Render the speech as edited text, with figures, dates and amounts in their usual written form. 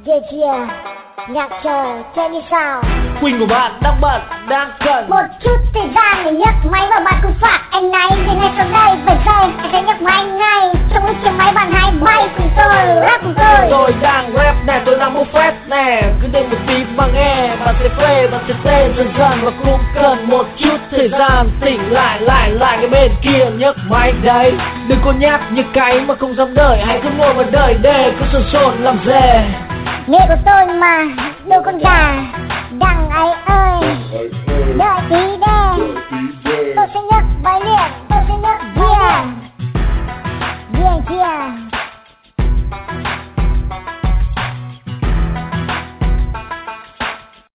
Yeah, nhạc chờ chơi như sao. Quỳnh của bạn đang bận, đang cần một chút thời gian để nhấc máy và bạn cùng phạt anh này. Vì ngay sau đây vài giây anh sẽ nhấc máy ngay. Trong lúc chiếc máy bạn hãy bay cùng tôi, rap cùng tôi. Tôi đang rap nè, tôi đang bốc phét nè. Cứ đêm một tí mà nghe, bạn sẽ phê, bạn sẽ tê dần dần. Và cũng cần một chút thời gian tỉnh lại cái bên kia nhấc máy đấy. Đừng có nhát như cái mà không dám đợi. Hãy cứ ngồi mà đợi để cứ sồn làm dề. Nghề của tôi mà, đâu con gà đằng ấy ơi. Đợi tí đê